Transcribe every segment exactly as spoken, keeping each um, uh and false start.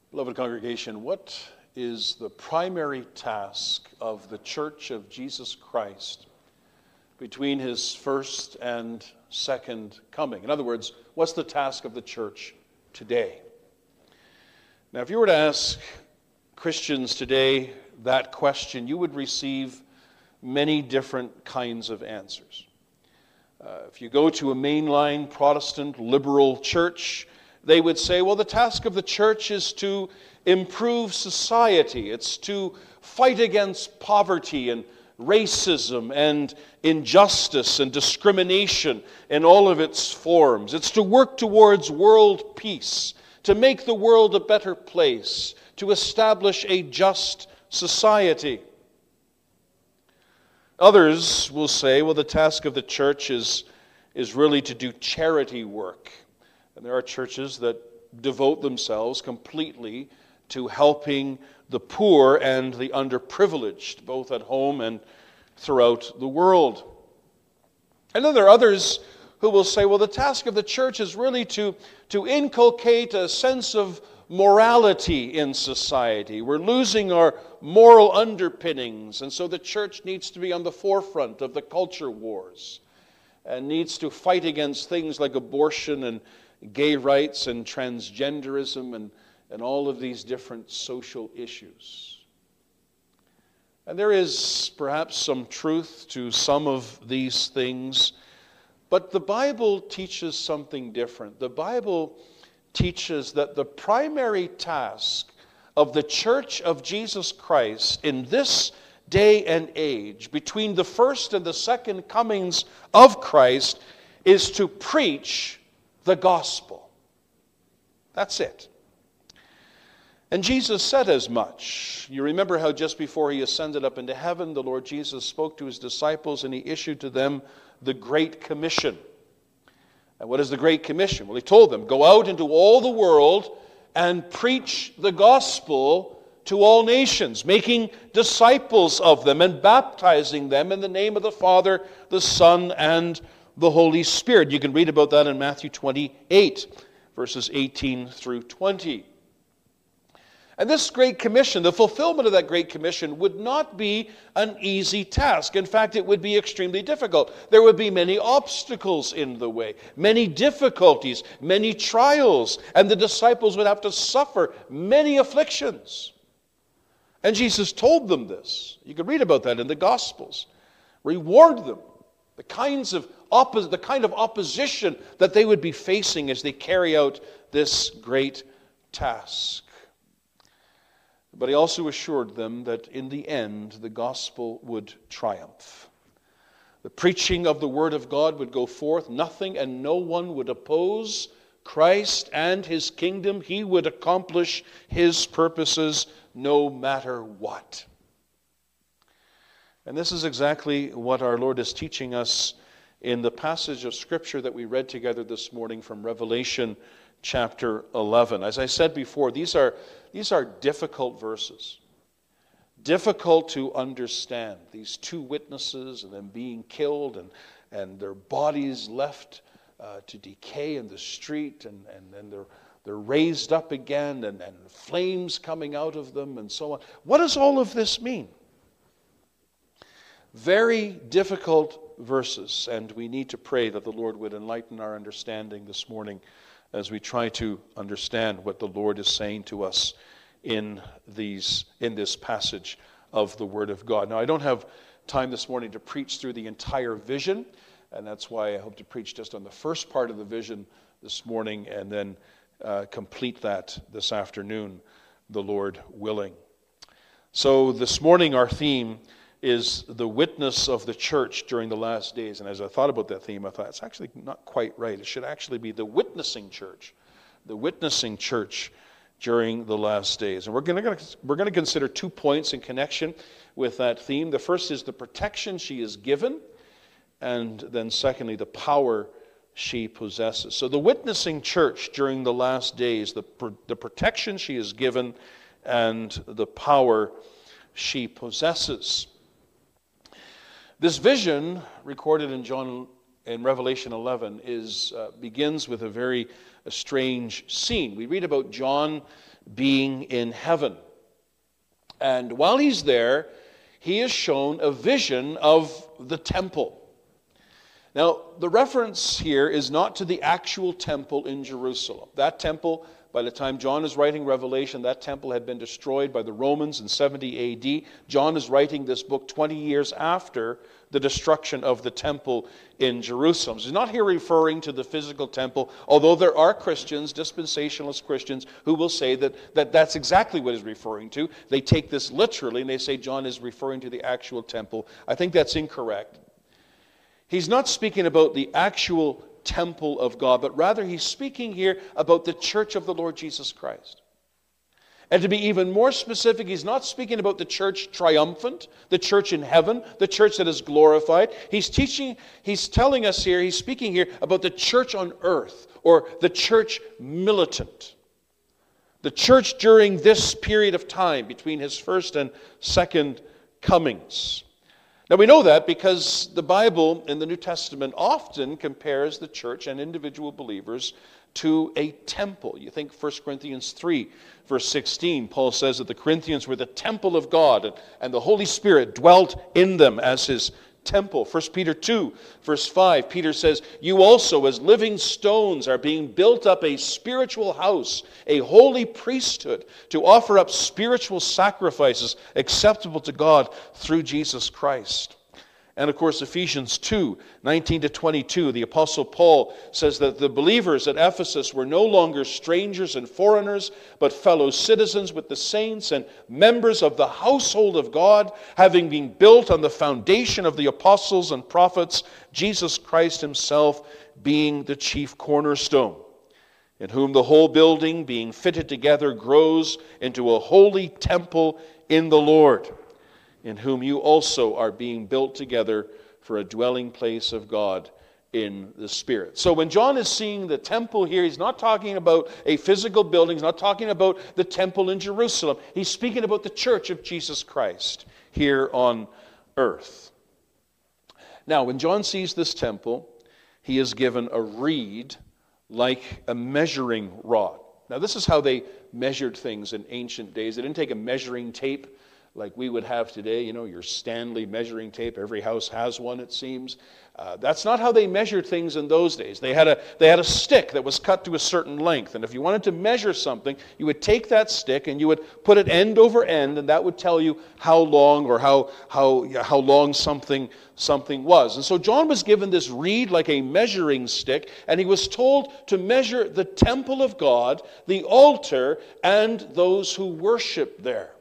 Beloved congregation, what is the primary task of the Church of Jesus Christ between his first and second coming? In other words, what's the task of the church today? Now, if you were to ask Christians today that question, you would receive many different kinds of answers. Uh, if you go to a mainline Protestant liberal church, they would say, well, the task of the church is to improve society. It's to fight against poverty and racism and injustice and discrimination in all of its forms. It's to work towards world peace, to make the world a better place, to establish a just society. Others will say, well, the task of the church is, is really to do charity work. And there are churches that devote themselves completely to helping the poor and the underprivileged, both at home and throughout the world. And then there are others who will say, well, the task of the church is really to, to inculcate a sense of morality in society. We're losing our moral underpinnings, and so the church needs to be on the forefront of the culture wars and needs to fight against things like abortion and gay rights and transgenderism and, and all of these different social issues. And there is perhaps some truth to some of these things, but the Bible teaches something different. The Bible teaches that the primary task of the Church of Jesus Christ in this day and age, between the first and the second comings of Christ, is to preach the gospel. That's it. And Jesus said as much. You remember how just before he ascended up into heaven, the Lord Jesus spoke to his disciples and he issued to them the Great Commission. And what is the Great Commission? Well, he told them, go out into all the world and preach the gospel to all nations, making disciples of them and baptizing them in the name of the Father, the Son, and the Holy Spirit. You can read about that in Matthew twenty-eight, verses eighteen through twenty. And this Great Commission, the fulfillment of that Great Commission, would not be an easy task. In fact, it would be extremely difficult. There would be many obstacles in the way, many difficulties, many trials, and the disciples would have to suffer many afflictions. And Jesus told them this. You can read about that in the Gospels, where he warned them the kinds of oppo- the kind of opposition that they would be facing as they carry out this great task. But he also assured them that in the end, the gospel would triumph. The preaching of the word of God would go forth. Nothing and no one would oppose Christ and his kingdom. He would accomplish his purposes no matter what. And this is exactly what our Lord is teaching us in the passage of Scripture that we read together this morning from Revelation chapter eleven. As I said before, these are, these are difficult verses. Difficult to understand. These two witnesses and them being killed and, and their bodies left uh, to decay in the street, and, and then they're, they're raised up again, and, and flames coming out of them and so on. What does all of this mean? Very difficult verses, and we need to pray that the Lord would enlighten our understanding this morning as we try to understand what the Lord is saying to us in these in this passage of the Word of God. Now, I don't have time this morning to preach through the entire vision, and that's why I hope to preach just on the first part of the vision this morning and then uh, complete that this afternoon, the Lord willing. So this morning our theme is the witness of the church during the last days. And as I thought about that theme, I thought it's actually not quite right. It should actually be the witnessing church. The witnessing church during the last days. And we're going to we're going to consider two points in connection with that theme. The first is the protection she is given, and then secondly, the power she possesses. So the witnessing church during the last days, the, the protection she is given, and the power she possesses. This vision, recorded in John in Revelation eleven, is uh, begins with a very a strange scene. We read about John being in heaven. And while he's there, he is shown a vision of the temple. Now, the reference here is not to the actual temple in Jerusalem. That temple, by the time John is writing Revelation, that temple had been destroyed by the Romans in seventy A D. John is writing this book twenty years after the destruction of the temple in Jerusalem. So he's not here referring to the physical temple, although there are Christians, dispensationalist Christians, who will say that, that that's exactly what he's referring to. They take this literally and they say John is referring to the actual temple. I think that's incorrect. He's not speaking about the actual temple of God, but rather he's speaking here about the church of the Lord Jesus Christ. And to be even more specific, he's not speaking about the church triumphant, the church in heaven, the church that is glorified. He's teaching, he's telling us here, he's speaking here about the church on earth, or the church militant. The church during this period of time between his first and second comings. Now we know that because the Bible in the New Testament often compares the church and individual believers to a temple. You think First Corinthians three, verse sixteen, Paul says that the Corinthians were the temple of God, and, and the Holy Spirit dwelt in them as his temple. First Peter two, verse five, Peter says, "You also as living stones are being built up a spiritual house, a holy priesthood, to offer up spiritual sacrifices acceptable to God through Jesus Christ." And of course, Ephesians two, nineteen to twenty-two, the Apostle Paul says that the believers at Ephesus were no longer strangers and foreigners, but fellow citizens with the saints and members of the household of God, having been built on the foundation of the apostles and prophets, Jesus Christ himself being the chief cornerstone, in whom the whole building, being fitted together, grows into a holy temple in the Lord, in whom you also are being built together for a dwelling place of God in the Spirit. So when John is seeing the temple here, he's not talking about a physical building, he's not talking about the temple in Jerusalem. He's speaking about the church of Jesus Christ here on earth. Now, when John sees this temple, he is given a reed like a measuring rod. Now, this is how they measured things in ancient days. They didn't take a measuring tape like we would have today, you know, your Stanley measuring tape. Every house has one, it seems. Uh, that's not how they measured things in those days. They had a they had a stick that was cut to a certain length, and if you wanted to measure something, you would take that stick and you would put it end over end, and that would tell you how long or how how how long something something was. And so John was given this reed like a measuring stick, and he was told to measure the temple of God, the altar, and those who worship there.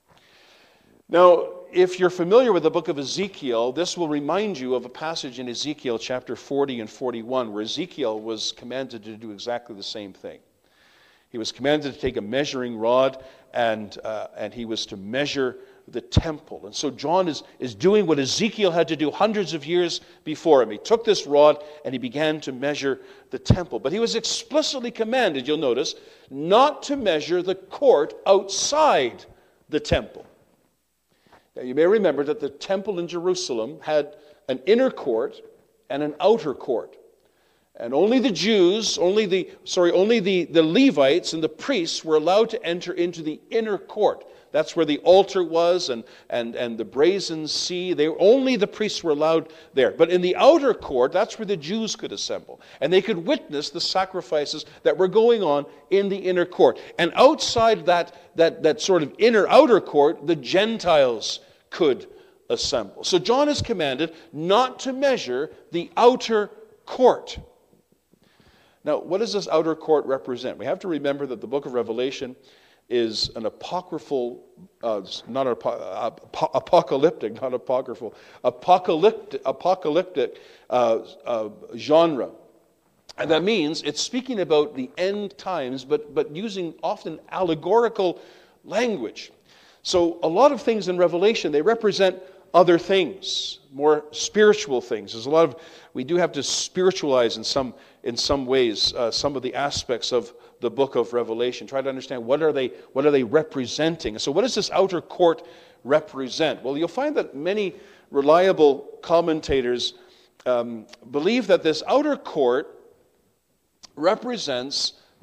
Now, if you're familiar with the book of Ezekiel, this will remind you of a passage in Ezekiel chapter forty and forty-one, where Ezekiel was commanded to do exactly the same thing. He was commanded to take a measuring rod, and uh, and he was to measure the temple. And so John is, is doing what Ezekiel had to do hundreds of years before him. He took this rod and he began to measure the temple. But he was explicitly commanded, you'll notice, not to measure the court outside the temple. Now, you may remember that the temple in Jerusalem had an inner court and an outer court. And only the Jews, only the sorry, only the, the Levites and the priests were allowed to enter into the inner court. That's where the altar was and, and, and the brazen sea. They, only the priests were allowed there. But in the outer court, that's where the Jews could assemble. And they could witness the sacrifices that were going on in the inner court. And outside that, that, that sort of inner outer court, the Gentiles could assemble. So John is commanded not to measure the outer court. Now, what does this outer court represent? We have to remember that the book of Revelation is an apocryphal, uh, not a, uh, apocalyptic, not apocryphal, apocalyptic, apocalyptic uh, uh, genre. And that means it's speaking about the end times, but, but using often allegorical language. So a lot of things in Revelation, they represent other things, more spiritual things. There's a lot of, we do have to spiritualize in some in some ways uh, some of the aspects of the book of Revelation. Try to understand what are they what are they representing. So what does this outer court represent? Well, you'll find that many reliable commentators um, believe that this outer court represents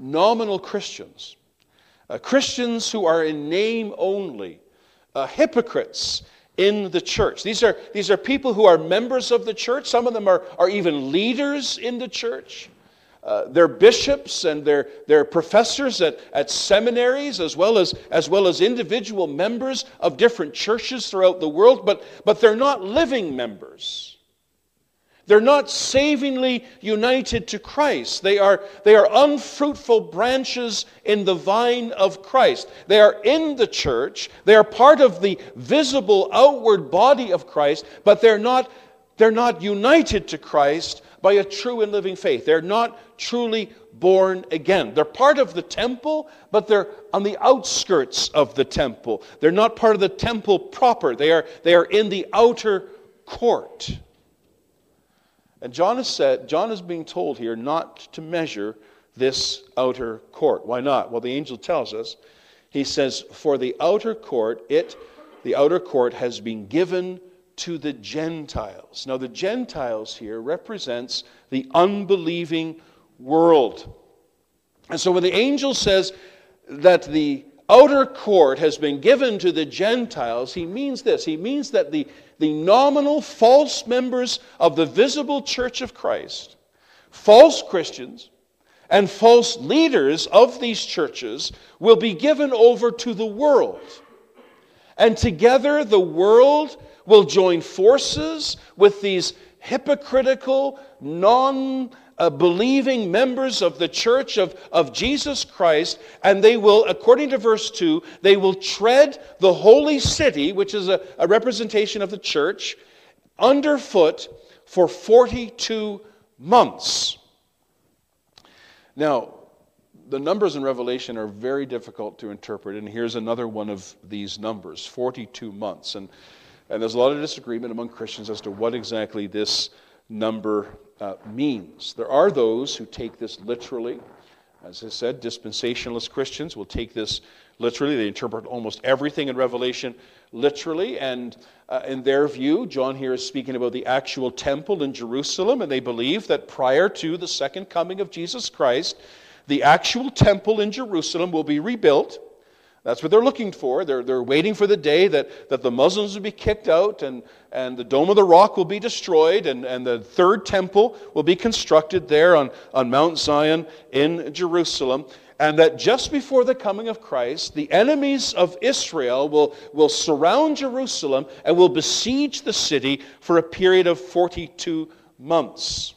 nominal Christians, uh, Christians who are in name only, uh, hypocrites in the church. These are, these are people who are members of the church. Some of them are, are even leaders in the church. Uh, they're bishops and they're, they're professors at, at seminaries, as well as, as well as individual members of different churches throughout the world, but, but they're not living members. They're not savingly united to Christ. They are, they are unfruitful branches in the vine of Christ. They are in the church. They are part of the visible outward body of Christ, but they're not, they're not united to Christ by a true and living faith. They're not truly born again. They're part of the temple, but they're on the outskirts of the temple. They're not part of the temple proper. They are, they are in the outer court. And John is said, John is being told here not to measure this outer court. Why not? Well, the angel tells us. He says, "For the outer court, it, the outer court has been given to the Gentiles." Now, the Gentiles here represents the unbelieving world. And so when the angel says that the outer court has been given to the Gentiles, he means this. He means that the, the nominal false members of the visible church of Christ, false Christians, and false leaders of these churches will be given over to the world. And together the world will join forces with these hypocritical, non-believing members of the church of, of Jesus Christ, and they will, according to verse two, they will tread the holy city, which is a, a representation of the church, underfoot for forty-two months. Now, the numbers in Revelation are very difficult to interpret, and here's another one of these numbers, forty-two months. And And there's a lot of disagreement among Christians as to what exactly this number uh, means. There are those who take this literally. As I said, dispensationalist Christians will take this literally. They interpret almost everything in Revelation literally. And uh, in their view, John here is speaking about the actual temple in Jerusalem. And they believe that prior to the second coming of Jesus Christ, the actual temple in Jerusalem will be rebuilt. That's what they're looking for. They're, they're waiting for the day that, that the Muslims will be kicked out and, and the Dome of the Rock will be destroyed and, and the third temple will be constructed there on, on Mount Zion in Jerusalem. And that just before the coming of Christ, the enemies of Israel will, will surround Jerusalem and will besiege the city for a period of forty-two months.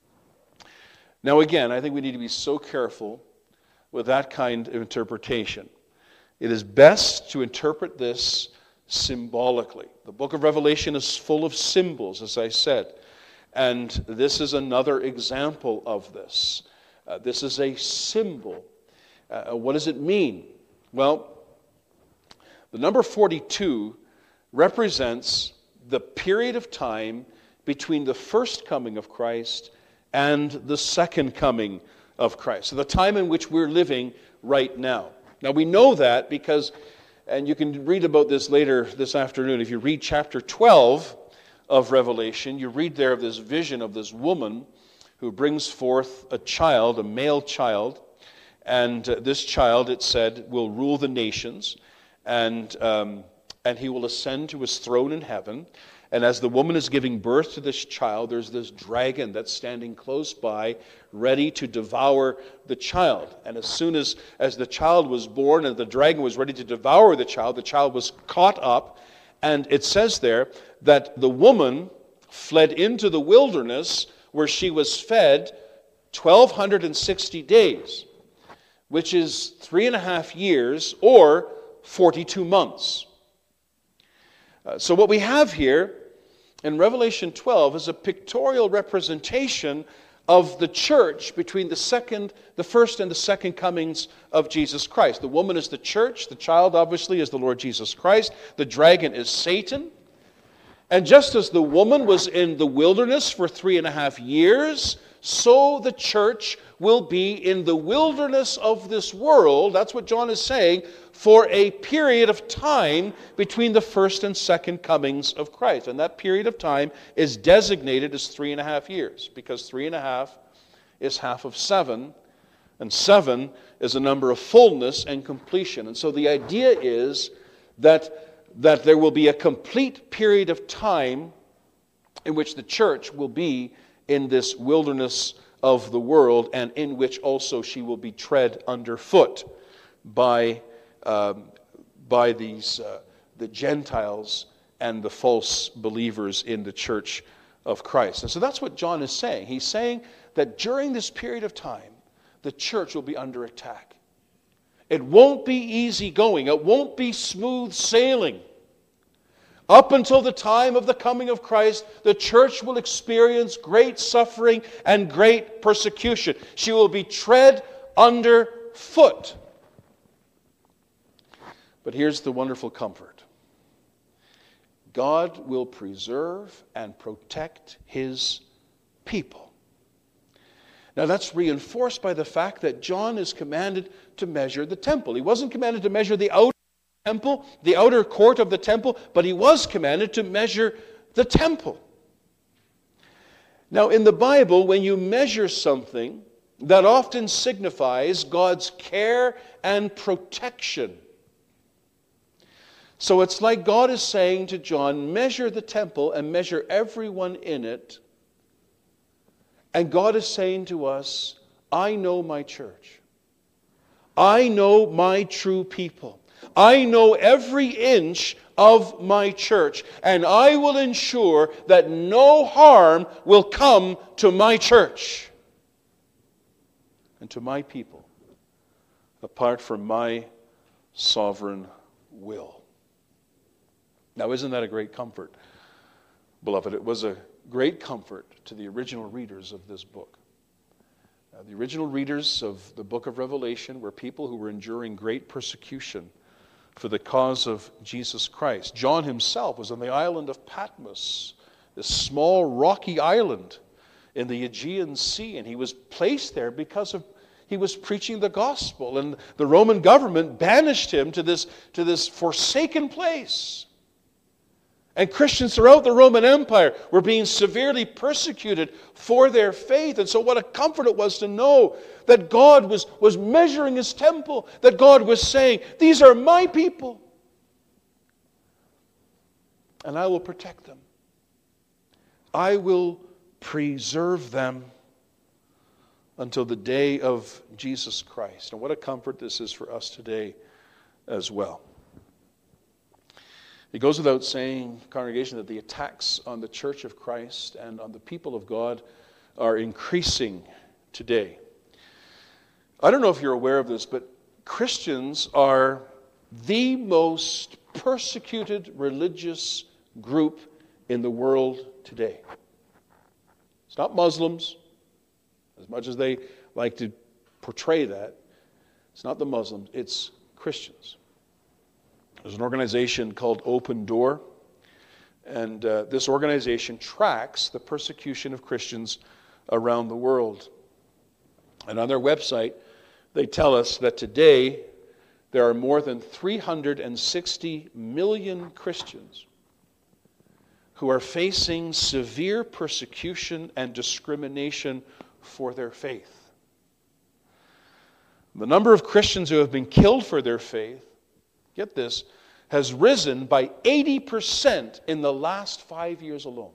Now again, I think we need to be so careful with that kind of interpretation. It is best to interpret this symbolically. The book of Revelation is full of symbols, as I said. And this is another example of this. Uh, this is a symbol. Uh, what does it mean? Well, the number forty-two represents the period of time between the first coming of Christ and the second coming of Christ. So the time in which we're living right now. Now we know that because, and you can read about this later this afternoon, if you read chapter twelve of Revelation, you read there of this vision of this woman who brings forth a child, a male child, and uh, this child, it said, will rule the nations, and um, and he will ascend to his throne in heaven. And as the woman is giving birth to this child, there's this dragon that's standing close by, ready to devour the child. And as soon as, as the child was born and the dragon was ready to devour the child, the child was caught up. And it says there that the woman fled into the wilderness where she was fed twelve sixty days, which is three and a half years or forty-two months. Uh, so what we have here in Revelation twelve is a pictorial representation of the church between the second, the first and the second comings of Jesus Christ. The woman is the church. The child, obviously, is the Lord Jesus Christ. The dragon is Satan. And just as the woman was in the wilderness for three and a half years, so the church will be in the wilderness of this world, that's what John is saying, for a period of time between the first and second comings of Christ. And that period of time is designated as three and a half years, because three and a half is half of seven, And seven is a number of fullness and completion. And so the idea is that, that there will be a complete period of time in which the church will be in this wilderness of the world, and in which also she will be tread underfoot by, um, by these uh, the Gentiles and the false believers in the church of Christ. And so that's what John is saying. He's saying that during this period of time, the church will be under attack. It won't be easy going. It won't be smooth sailing. Up until the time of the coming of Christ, the church will experience great suffering and great persecution. She will be tread underfoot. But here's the wonderful comfort. God will preserve and protect His people. Now that's reinforced by the fact that John is commanded to measure the temple. He wasn't commanded to measure the outer temple, the outer court of the temple, but he was commanded to measure the temple. Now in the Bible, when you measure something, that often signifies God's care and protection. So it's like God is saying to John, measure the temple and measure everyone in it. And God is saying to us, I know my church. I know my true people. I know every inch of my church, and I will ensure that no harm will come to my church and to my people apart from my sovereign will. Now, isn't that a great comfort, beloved? It was a great comfort to the original readers of this book. Now, the original readers of the book of Revelation were people who were enduring great persecution for the cause of Jesus Christ. John himself was on the island of Patmos, this small rocky island in the Aegean Sea, and he was placed there because of he was preaching the gospel, and the Roman government banished him to this, to this forsaken place. And Christians throughout the Roman Empire were being severely persecuted for their faith. And so what a comfort it was to know that God was, was measuring His temple, that God was saying, these are my people, and I will protect them. I will preserve them until the day of Jesus Christ. And what a comfort this is for us today as well. It goes without saying, congregation, that the attacks on the Church of Christ and on the people of God are increasing today. I don't know if you're aware of this, but Christians are the most persecuted religious group in the world today. It's not Muslims, as much as they like to portray that. It's not the Muslims, it's Christians. There's an organization called Open Door, and uh, this organization tracks the persecution of Christians around the world. And on their website, they tell us that today there are more than three hundred sixty million Christians who are facing severe persecution and discrimination for their faith. The number of Christians who have been killed for their faith, get this, has risen by eighty percent in the last five years alone.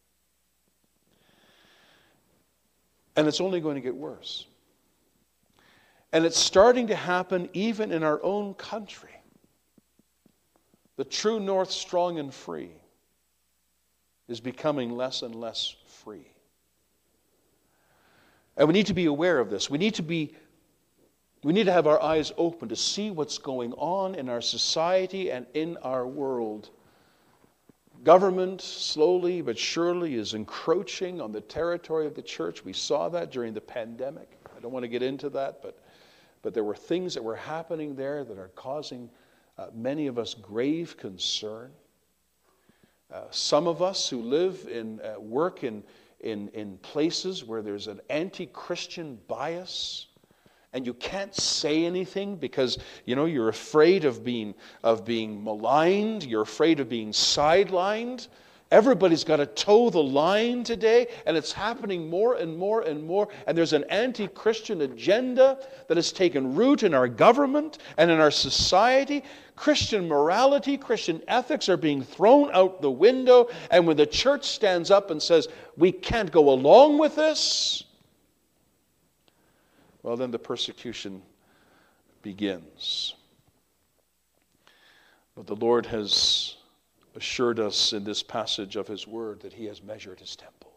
And it's only going to get worse. And it's starting to happen even in our own country. The true north, strong and free, is becoming less and less free. And we need to be aware of this. We need to be We need to have our eyes open to see what's going on in our society and in our world. Government, slowly but surely, is encroaching on the territory of the church. We saw that during the pandemic. I don't want to get into that, but, but there were things that were happening there that are causing uh, many of us grave concern. Uh, some of us who live in uh, work in, in, in places where there's an anti-Christian bias, and you can't say anything because, you know, you're afraid of being of being maligned, you're afraid of being sidelined, Everybody's got to toe the line today, and it's happening more and more and more. And there's an anti-Christian agenda that has taken root in our government and in our society. Christian morality, Christian ethics are being thrown out the window. And when the church stands up and says, we can't go along with this, well, then the persecution begins. But the Lord has assured us in this passage of His Word that He has measured His temple.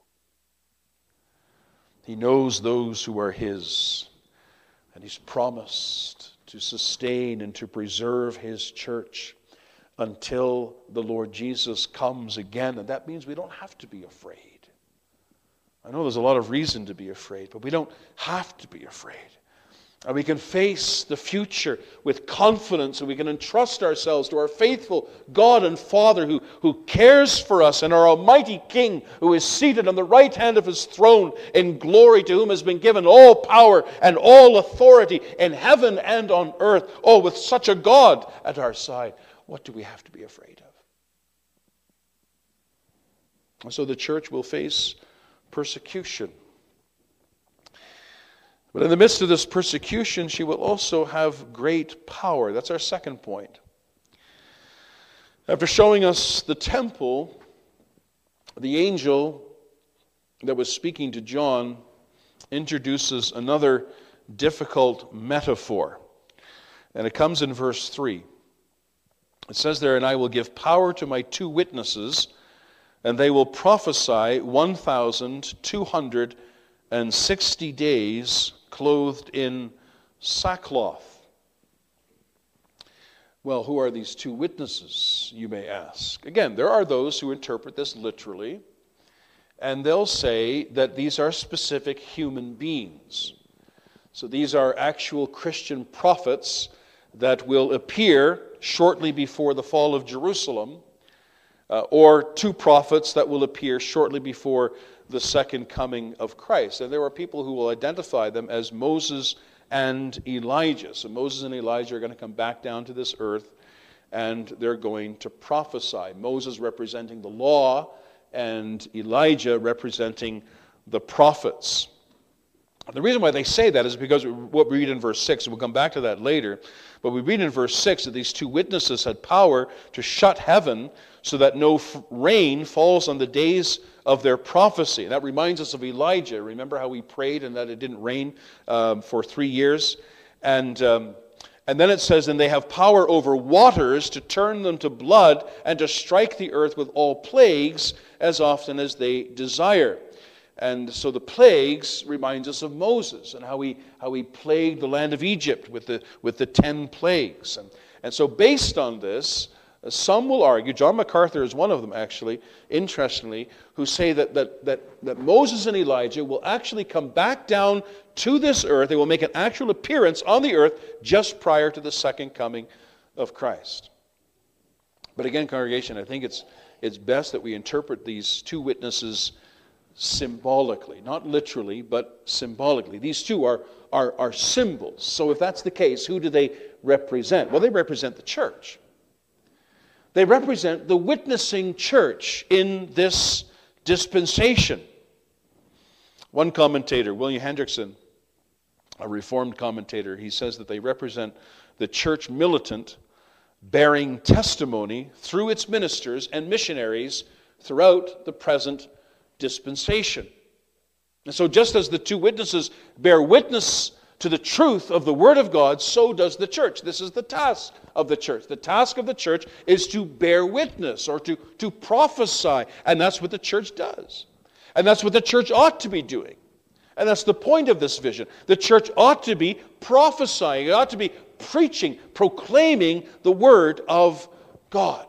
He knows those who are His, and He's promised to sustain and to preserve His church until the Lord Jesus comes again. And that means we don't have to be afraid. I know there's a lot of reason to be afraid, but we don't have to be afraid. And we can face the future with confidence, and we can entrust ourselves to our faithful God and Father who, who cares for us, and our Almighty King who is seated on the right hand of His throne in glory, to whom has been given all power and all authority in heaven and on earth. Oh, with such a God at our side, what do we have to be afraid of? And so the church will face persecution. But in the midst of this persecution, she will also have great power. That's our second point. After showing us the temple, the angel that was speaking to John introduces another difficult metaphor. And it comes in verse three. It says there, "And I will give power to my two witnesses, and they will prophesy one thousand two hundred sixty days, clothed in sackcloth." Well, who are these two witnesses, you may ask? Again, there are those who interpret this literally, and they'll say that these are specific human beings. So these are actual Christian prophets that will appear shortly before the fall of Jerusalem, uh, or two prophets that will appear shortly before the second coming of Christ. And there are people who will identify them as Moses and Elijah. So Moses and Elijah are going to come back down to this earth, and they're going to prophesy. Moses representing the law, and Elijah representing the prophets. The reason why they say that is because what we read in verse six, and we'll come back to that later, but we read in verse six that these two witnesses had power to shut heaven so that no f- rain falls on the days of their prophecy. That reminds us of Elijah. Remember how he prayed and that it didn't rain um, for three years? And um, and then it says, "And they have power over waters to turn them to blood and to strike the earth with all plagues as often as they desire." And so the plagues reminds us of Moses and how he how he plagued the land of Egypt with the with the ten plagues. And, and so based on this, some will argue, John MacArthur is one of them actually, interestingly, who say that, that, that, that Moses and Elijah will actually come back down to this earth. They will make an actual appearance on the earth just prior to the second coming of Christ. But again, congregation, I think it's it's best that we interpret these two witnesses symbolically, not literally, but symbolically. These two are, are, are symbols. So if that's the case, who do they represent? Well, they represent the church. They represent the witnessing church in this dispensation. One commentator, William Hendrickson, a Reformed commentator, he says that they represent the church militant bearing testimony through its ministers and missionaries throughout the present dispensation. And so just as the two witnesses bear witness to the truth of the Word of God, so does the church. This is the task of the church. The task of the church is to bear witness or to, to prophesy. And that's what the church does. And that's what the church ought to be doing. And that's the point of this vision. The church ought to be prophesying. It ought to be preaching, proclaiming the Word of God.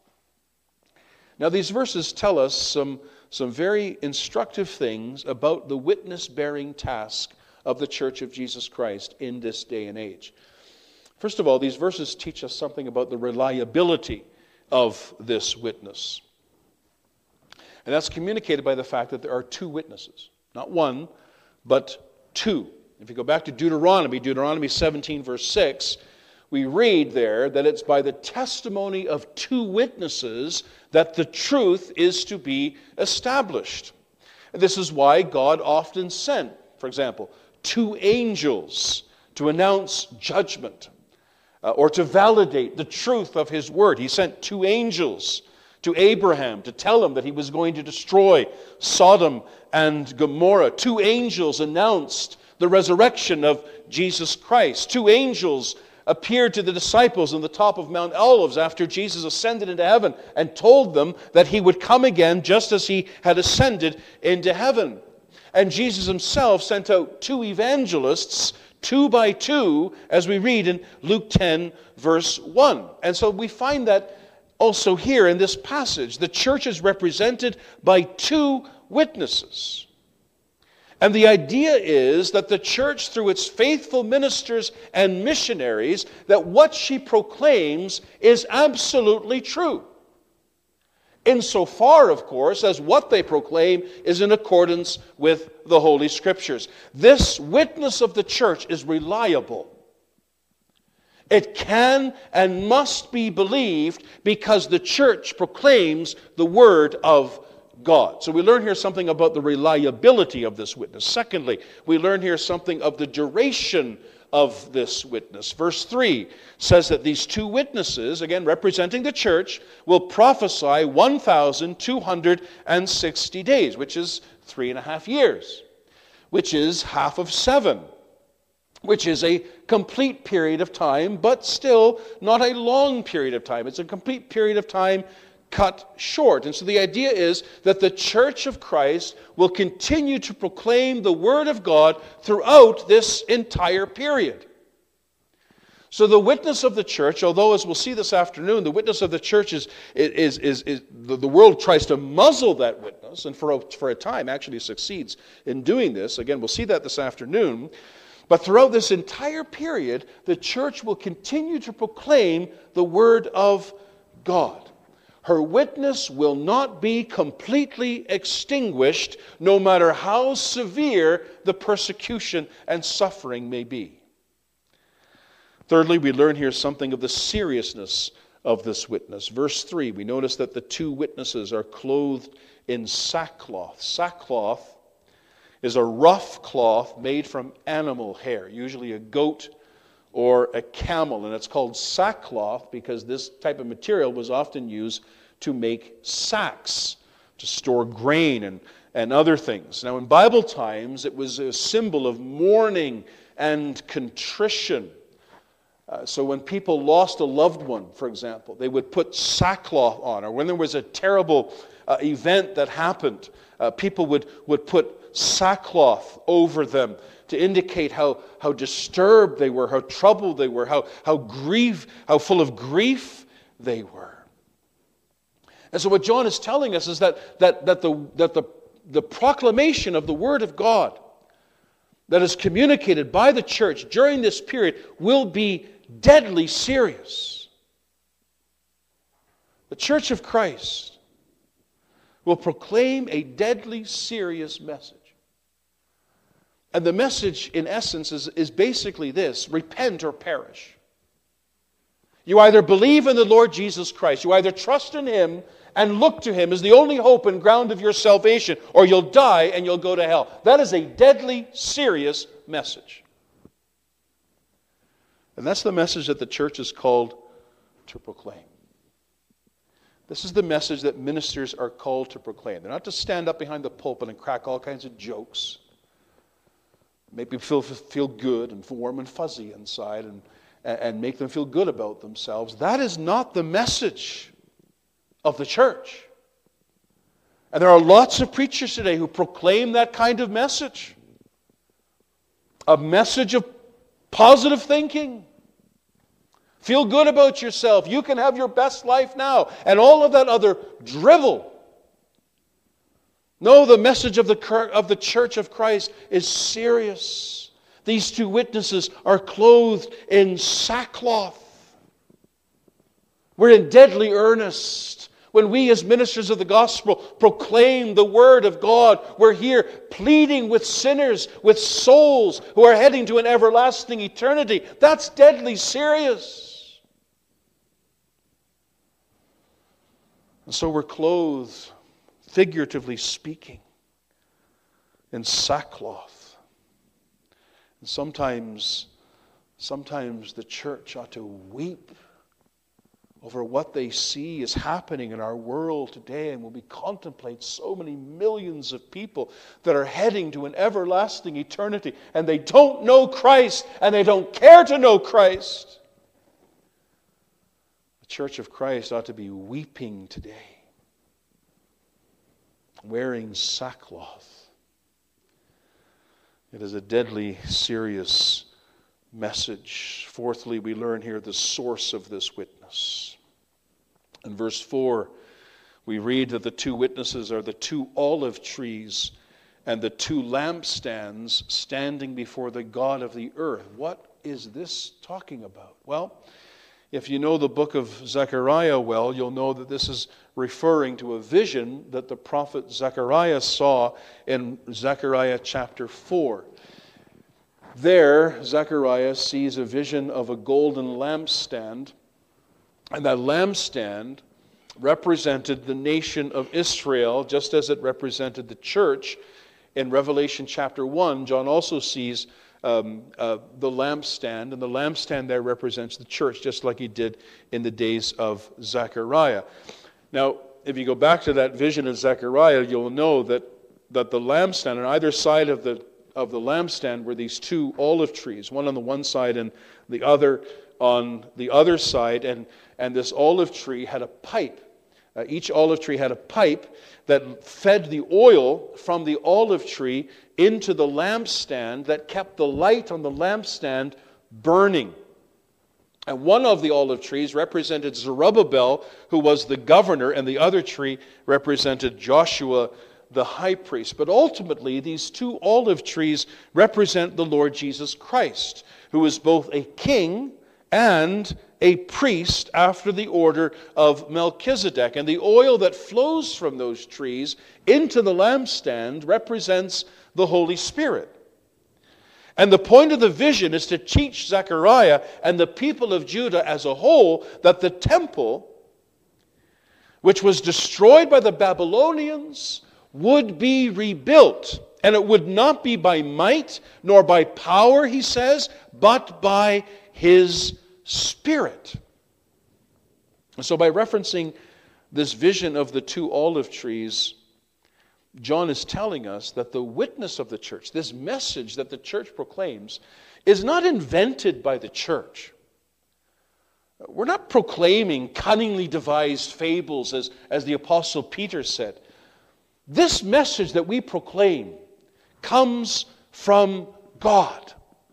Now these verses tell us some Some very instructive things about the witness-bearing task of the Church of Jesus Christ in this day and age. First of all, these verses teach us something about the reliability of this witness. And that's communicated by the fact that there are two witnesses. Not one, but two. If you go back to Deuteronomy, Deuteronomy seventeen, verse six, we read there that it's by the testimony of two witnesses that the truth is to be established. This is why God often sent, for example, two angels to announce judgment uh, or to validate the truth of His word. He sent two angels to Abraham to tell him that he was going to destroy Sodom and Gomorrah. Two angels announced the resurrection of Jesus Christ. Two angels appeared to the disciples on the top of Mount Olives after Jesus ascended into heaven and told them that He would come again just as He had ascended into heaven. And Jesus Himself sent out two evangelists, two by two, as we read in Luke ten, verse one. And so we find that also here in this passage. The church is represented by two witnesses. And the idea is that the church, through its faithful ministers and missionaries, that what she proclaims is absolutely true. Insofar, of course, as what they proclaim is in accordance with the Holy Scriptures. This witness of the church is reliable. It can and must be believed because the church proclaims the Word of God. So we learn here something about the reliability of this witness. Secondly, we learn here something of the duration of this witness. Verse three says that these two witnesses, again representing the church, will prophesy one thousand two hundred sixty days, which is three and a half years, which is half of seven, which is a complete period of time, but still not a long period of time. It's a complete period of time cut short. And so the idea is that the church of Christ will continue to proclaim the Word of God throughout this entire period. So the witness of the church, although as we'll see this afternoon, the witness of the church is, is, is, is the, the world tries to muzzle that witness, and for a, for a time actually succeeds in doing this. Again, we'll see that this afternoon. But throughout this entire period, the church will continue to proclaim the Word of God. Her witness will not be completely extinguished, no matter how severe the persecution and suffering may be. Thirdly, we learn here something of the seriousness of this witness. Verse three, we notice that the two witnesses are clothed in sackcloth. Sackcloth is a rough cloth made from animal hair, usually a goat or a camel, and it's called sackcloth because this type of material was often used to make sacks, to store grain and, and other things. Now in Bible times, it was a symbol of mourning and contrition. Uh, so when people lost a loved one, for example, they would put sackcloth on, or when there was a terrible uh, event that happened, uh, people would, would put sackcloth over them to indicate how, how disturbed they were, how troubled they were, how, how grief, how full of grief they were. And so what John is telling us is that, that, that, the, that the, the proclamation of the Word of God that is communicated by the church during this period will be deadly serious. The Church of Christ will proclaim a deadly serious message. And the message, in essence, is, is basically this: repent or perish. You either believe in the Lord Jesus Christ, you either trust in Him and look to Him as the only hope and ground of your salvation, or you'll die and you'll go to hell. That is a deadly serious message. And that's the message that the church is called to proclaim. This is the message that ministers are called to proclaim. They're not to stand up behind the pulpit and crack all kinds of jokes, make people feel, feel good and warm and fuzzy inside, and, and make them feel good about themselves. That is not the message of the church. And there are lots of preachers today who proclaim that kind of message. A message of positive thinking. Feel good about yourself. You can have your best life now. And all of that other drivel. No, the message of the, of the Church of Christ is serious. These two witnesses are clothed in sackcloth. We're in deadly earnest When we as ministers of the gospel proclaim the word of God, we're here pleading with sinners, with souls who are heading to an everlasting eternity. That's deadly serious. And so we're clothed, figuratively speaking, in sackcloth. And sometimes, sometimes the church ought to weep over what they see is happening in our world today. And when we contemplate so many millions of people that are heading to an everlasting eternity, and they don't know Christ, and they don't care to know Christ, the Church of Christ ought to be weeping today, wearing sackcloth. It is a deadly serious message. Fourthly, we learn here the source of this witness. In verse four, we read that the two witnesses are the two olive trees and the two lampstands standing before the God of the earth. What is this talking about? Well, if you know the book of Zechariah well, you'll know that this is referring to a vision that the prophet Zechariah saw in Zechariah chapter four. There, Zechariah sees a vision of a golden lampstand, and that lampstand represented the nation of Israel, just as it represented the church. In Revelation chapter one, John also sees um, uh, the lampstand, and the lampstand there represents the church, just like he did in the days of Zechariah. Now, if you go back to that vision of Zechariah, you'll know that, that the lampstand, on either side of the of the lampstand were these two olive trees, one on the one side and the other on the other side, and, and this olive tree had a pipe. Uh, each olive tree had a pipe that fed the oil from the olive tree into the lampstand that kept the light on the lampstand burning. And one of the olive trees represented Zerubbabel, who was the governor, and the other tree represented Joshua, the high priest. But ultimately, these two olive trees represent the Lord Jesus Christ, who is both a king and a priest after the order of Melchizedek. And the oil that flows from those trees into the lampstand represents the Holy Spirit. And the point of the vision is to teach Zechariah and the people of Judah as a whole that the temple, which was destroyed by the Babylonians, would be rebuilt. And it would not be by might nor by power, he says, but by his Spirit. And so by referencing this vision of the two olive trees, John is telling us that the witness of the church, this message that the church proclaims, is not invented by the church. We're not proclaiming cunningly devised fables, as, as the Apostle Peter said. This message that we proclaim comes from God.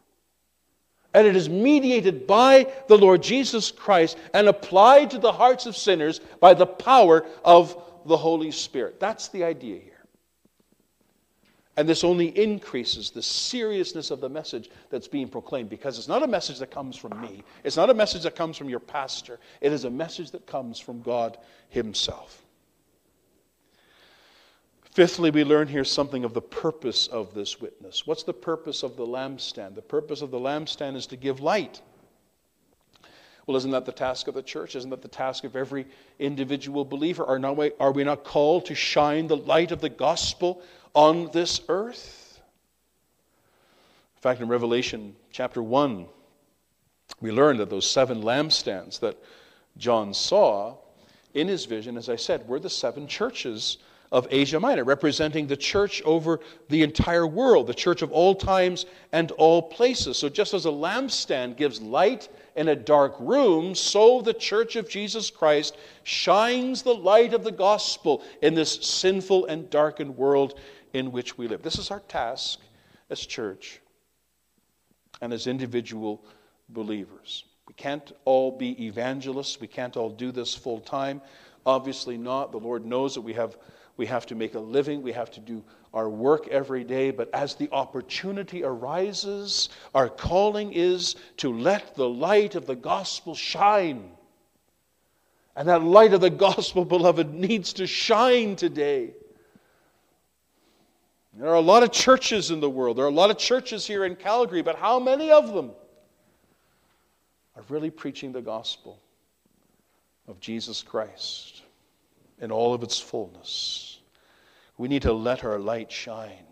And it is mediated by the Lord Jesus Christ and applied to the hearts of sinners by the power of the Holy Spirit. That's the idea here. And this only increases the seriousness of the message that's being proclaimed, because it's not a message that comes from me. It's not a message that comes from your pastor. It is a message that comes from God himself. Fifthly, we learn here something of the purpose of this witness. What's the purpose of the lampstand? The purpose of the lampstand is to give light. Well, isn't that the task of the church? Isn't that the task of every individual believer? Are, not, are we not called to shine the light of the gospel on this earth? In fact, in Revelation chapter one, we learn that those seven lampstands that John saw in his vision, as I said, were the seven churches of Asia Minor, representing the church over the entire world, the church of all times and all places. So just as a lampstand gives light in a dark room, so the church of Jesus Christ shines the light of the gospel in this sinful and darkened world in which we live. This is our task as church and as individual believers. We can't all be evangelists. We can't all do this full time. Obviously not. The Lord knows that we have We have to make a living. We have to do our work every day. But as the opportunity arises, our calling is to let the light of the gospel shine And that light of the gospel, beloved, needs to shine today. There are a lot of churches in the world. There are a lot of churches here in Calgary, but how many of them are really preaching the gospel of Jesus Christ in all of its fullness? We need to let our light shine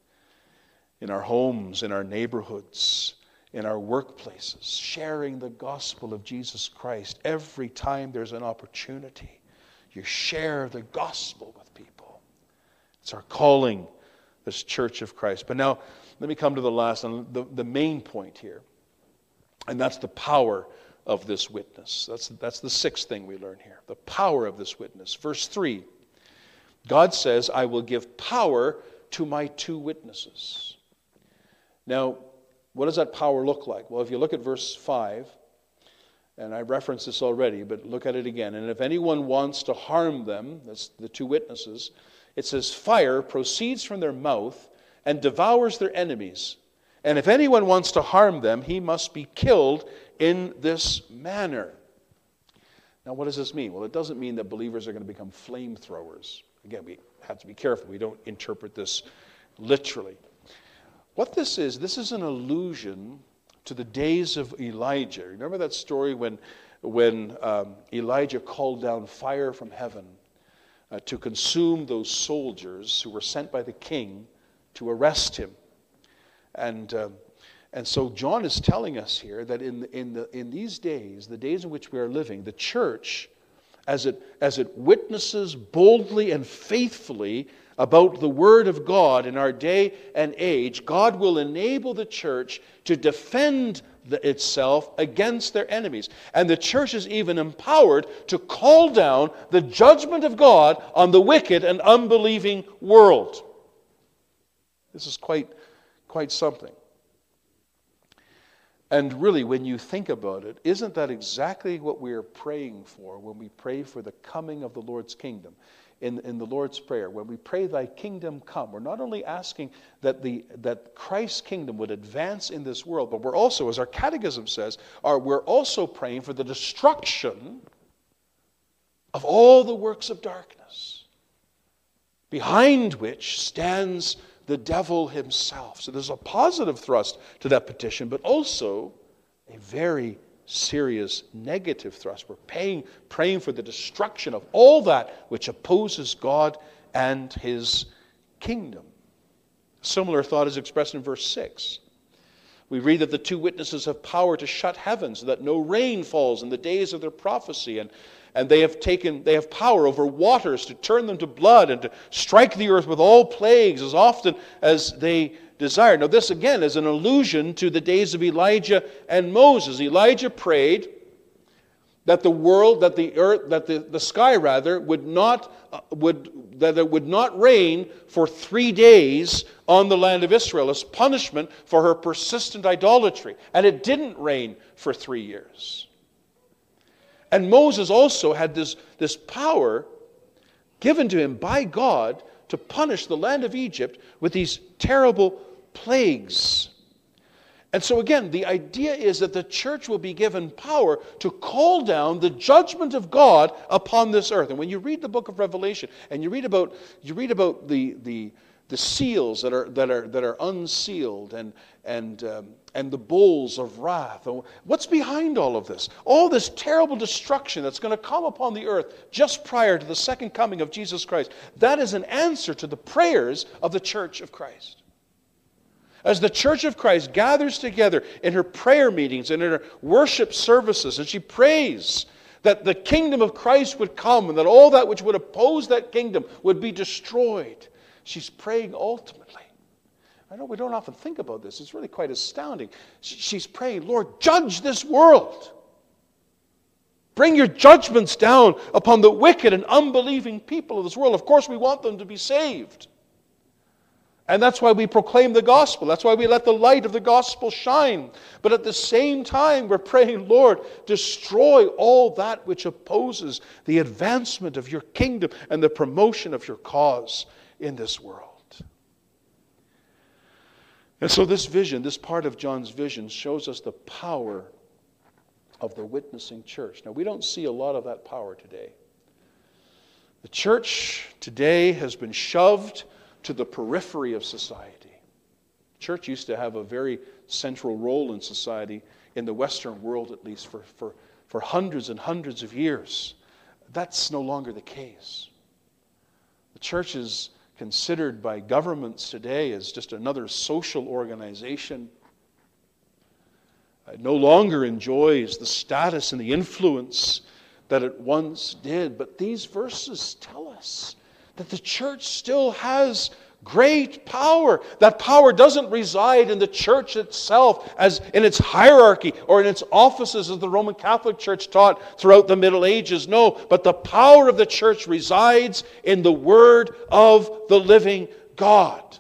in our homes, in our neighborhoods, in our workplaces, sharing the gospel of Jesus Christ every time there's an opportunity. You share the gospel with people. It's our calling as Church of Christ. But now, let me come to the last and the, the main point here. And that's the power of this witness. That's, that's the sixth thing we learn here. The power of this witness. Verse three. God says, I will give power to my two witnesses. Now, what does that power look like? Well, if you look at verse five, and I referenced this already, but look at it again. And if anyone wants to harm them, that's the two witnesses, it says, fire proceeds from their mouth and devours their enemies. And if anyone wants to harm them, he must be killed in this manner. Now, what does this mean? Well, it doesn't mean that believers are going to become flamethrowers. Again, we have to be careful. We don't interpret this literally. What this is, this is an allusion to the days of Elijah. Remember that story when, when um, Elijah called down fire from heaven uh, to consume those soldiers who were sent by the king to arrest him? And um, and so John is telling us here that in the, in the in these days, the days in which we are living, the church, as it as it witnesses boldly and faithfully about the Word of God in our day and age, God will enable the church to defend the, itself against their enemies. And the church is even empowered to call down the judgment of God on the wicked and unbelieving world. This is quite, quite something. And really, when you think about it, isn't that exactly what we are praying for when we pray for the coming of the Lord's kingdom? In, in the Lord's Prayer, when we pray, thy kingdom come, we're not only asking that the that Christ's kingdom would advance in this world, but we're also, as our catechism says, are, we're also praying for the destruction of all the works of darkness, behind which stands the devil himself. So there's a positive thrust to that petition, but also a very serious negative thrust. We're paying, praying for the destruction of all that which opposes God and His kingdom. A similar thought is expressed in verse six. We read that the two witnesses have power to shut heaven so that no rain falls in the days of their prophecy, and And they have taken, they have power over waters to turn them to blood and to strike the earth with all plagues as often as they desire. Now this again is an allusion to the days of Elijah and Moses. Elijah prayed that the world, that the earth, that the, the sky rather, would not, uh, would, that it would not rain for three days on the land of Israel as punishment for her persistent idolatry. And it didn't rain for three years. And Moses also had this, this power given to him by God to punish the land of Egypt with these terrible plagues. And so again, the idea is that the church will be given power to call down the judgment of God upon this earth. And when you read the book of Revelation and you read about you read about the the the seals that are that are that are unsealed and and um, and the bowls of wrath. What's behind all of this? All this terrible destruction that's going to come upon the earth just prior to the second coming of Jesus Christ. That is an answer to the prayers of the Church of Christ. As the Church of Christ gathers together in her prayer meetings and in her worship services, and she prays that the kingdom of Christ would come and that all that which would oppose that kingdom would be destroyed, she's praying ultimately. I know we don't often think about this. It's really quite astounding. She's praying, Lord, judge this world. Bring your judgments down upon the wicked and unbelieving people of this world. Of course, we want them to be saved. And that's why we proclaim the gospel. That's why we let the light of the gospel shine. But at the same time, we're praying, Lord, destroy all that which opposes the advancement of your kingdom and the promotion of your cause in this world. And so this vision, this part of John's vision, shows us the power of the witnessing church. Now, we don't see a lot of that power today. The church today has been shoved to the periphery of society. The church used to have a very central role in society, in the Western world at least, for, for, for hundreds and hundreds of years. That's no longer the case. The church is considered by governments today as just another social organization. It no longer enjoys the status and the influence that it once did. But these verses tell us that the church still has great power. That power doesn't reside in the church itself as in its hierarchy or in its offices as the Roman Catholic Church taught throughout the Middle Ages. No, but the power of the church resides in the Word of the living God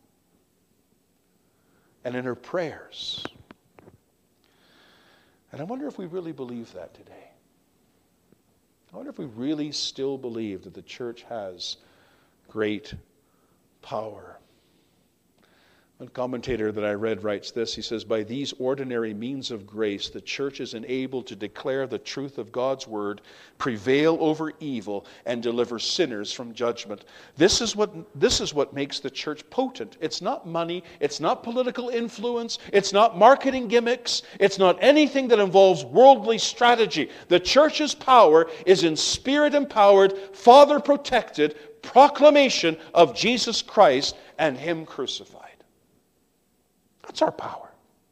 and in her prayers. And I wonder if we really believe that today. I wonder if we really still believe that the church has great power. One commentator that I read writes this. He says, by these ordinary means of grace, the church is enabled to declare the truth of God's word, prevail over evil, and deliver sinners from judgment. This is what, this is what makes the church potent. It's not money. It's not political influence. It's not marketing gimmicks. It's not anything that involves worldly strategy. The church's power is in Spirit-empowered, Father-protected proclamation of Jesus Christ and Him crucified. That's our power.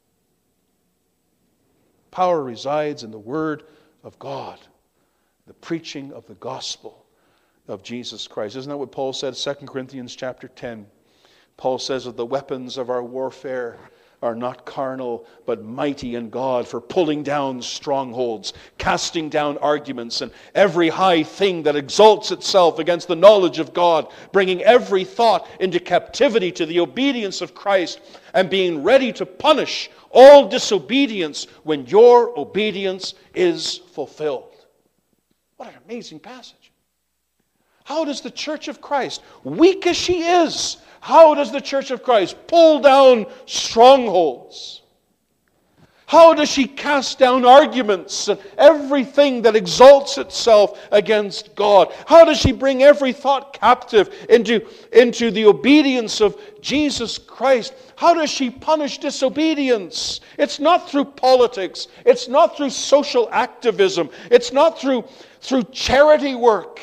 Power resides in the Word of God, the preaching of the gospel of Jesus Christ. Isn't that what Paul said in Second Corinthians chapter ten? Paul says that the weapons of our warfare are not carnal, but mighty in God for pulling down strongholds, casting down arguments, and every high thing that exalts itself against the knowledge of God, bringing every thought into captivity to the obedience of Christ, and being ready to punish all disobedience when your obedience is fulfilled. What an amazing passage. How does the Church of Christ, weak as she is, how does the Church of Christ pull down strongholds? How does she cast down arguments and everything that exalts itself against God? How does she bring every thought captive into, into the obedience of Jesus Christ? How does she punish disobedience? It's not through politics. It's not through social activism. It's not through, through charity work.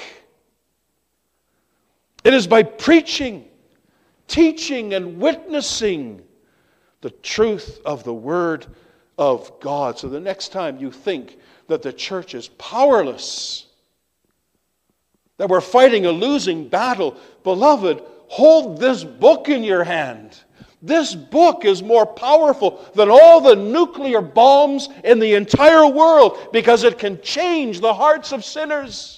It is by preaching, teaching, and witnessing the truth of the Word of God. So the next time you think that the church is powerless, that we're fighting a losing battle, beloved, hold this book in your hand. This book is more powerful than all the nuclear bombs in the entire world because it can change the hearts of sinners.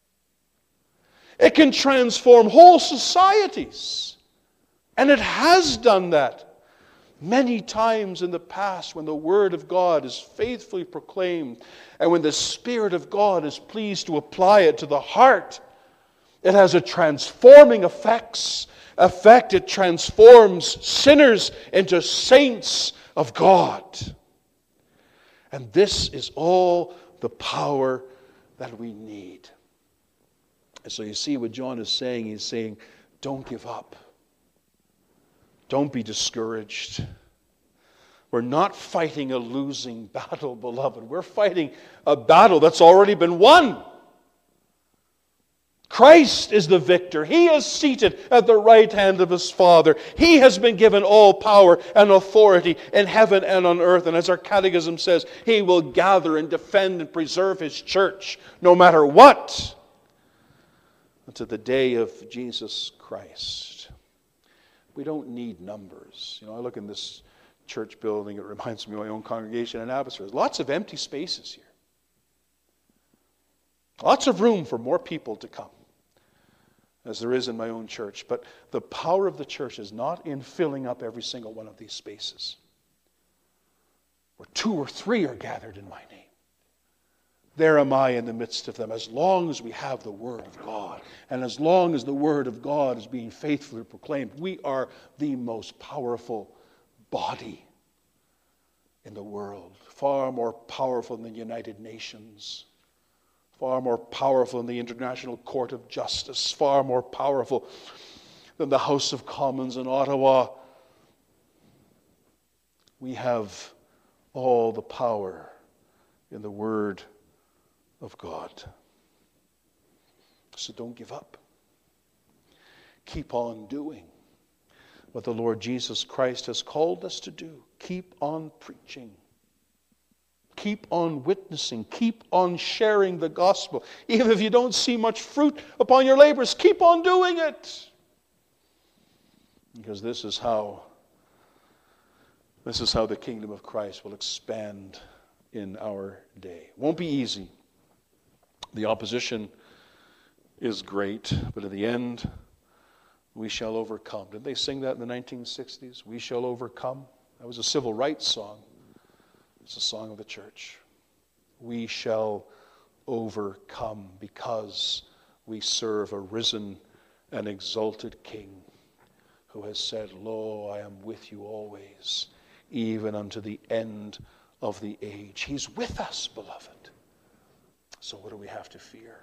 It can transform whole societies. And it has done that many times in the past when the Word of God is faithfully proclaimed and when the Spirit of God is pleased to apply it to the heart. It has a transforming effects, effect. It transforms sinners into saints of God. And this is all the power that we need. And so you see what John is saying. He's saying, don't give up. Don't be discouraged. We're not fighting a losing battle, beloved. We're fighting a battle that's already been won. Christ is the victor. He is seated at the right hand of His Father. He has been given all power and authority in heaven and on earth. And as our catechism says, He will gather and defend and preserve His church no matter what unto the day of Jesus Christ. We don't need numbers. You know, I look in this church building, it reminds me of my own congregation in Abbotsford. There's lots of empty spaces here. Lots of room for more people to come, as there is in my own church. But the power of the church is not in filling up every single one of these spaces. Where two or three are gathered in my name, there am I in the midst of them, as long as we have the Word of God. And as long as the Word of God is being faithfully proclaimed, we are the most powerful body in the world, far more powerful than the United Nations, far more powerful than the International Court of Justice, far more powerful than the House of Commons in Ottawa. We have all the power in the Word of God. So don't give up. Keep on doing what the Lord Jesus Christ has called us to do. Keep on preaching. Keep on witnessing. Keep on sharing the gospel. Even if you don't see much fruit upon your labors, keep on doing it. Because this is how this is how the kingdom of Christ will expand in our day. It won't be easy. The opposition is great, but in the end, we shall overcome. Did they sing that in the nineteen sixties? We shall overcome. That was a civil rights song. It's a song of the church. We shall overcome because we serve a risen and exalted King who has said, Lo, I am with you always, even unto the end of the age. He's with us, beloved. So what do we have to fear?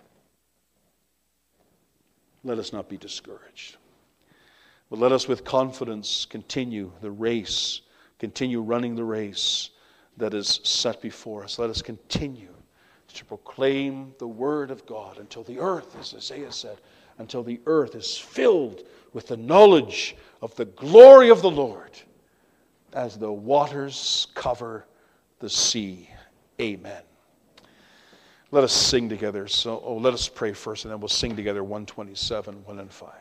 Let us not be discouraged. But let us with confidence continue the race, continue running the race that is set before us. Let us continue to proclaim the word of God until the earth, as Isaiah said, until the earth is filled with the knowledge of the glory of the Lord as the waters cover the sea. Amen. Let us sing together. So, oh, let us pray first, and then we'll sing together one twenty-seven, one and five.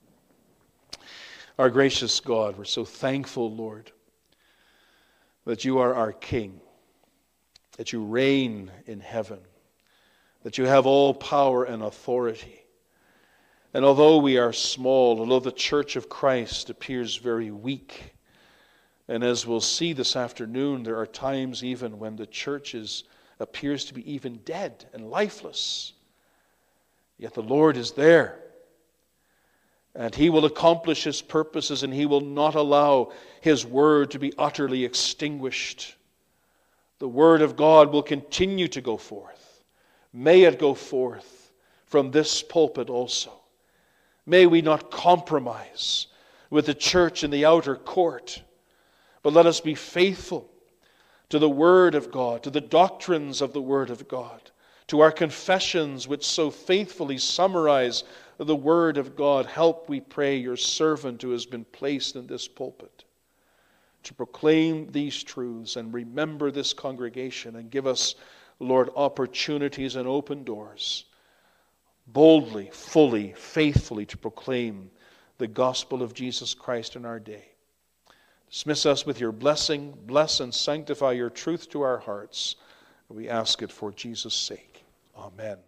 Our gracious God, we're so thankful, Lord, that you are our King, that you reign in heaven, that you have all power and authority. And although we are small, although the church of Christ appears very weak, and as we'll see this afternoon, there are times even when the church is, appears to be even dead and lifeless, yet the Lord is there. And He will accomplish His purposes, and He will not allow His word to be utterly extinguished. The word of God will continue to go forth. May it go forth from this pulpit also. May we not compromise with the church in the outer court, but let us be faithful to the word of God, to the doctrines of the word of God, to our confessions which so faithfully summarize the word of God. Help, we pray, your servant who has been placed in this pulpit to proclaim these truths, and remember this congregation, and give us, Lord, opportunities and open doors, boldly, fully, faithfully to proclaim the gospel of Jesus Christ in our day. Dismiss us with your blessing. Bless and sanctify your truth to our hearts. We ask it for Jesus' sake. Amen.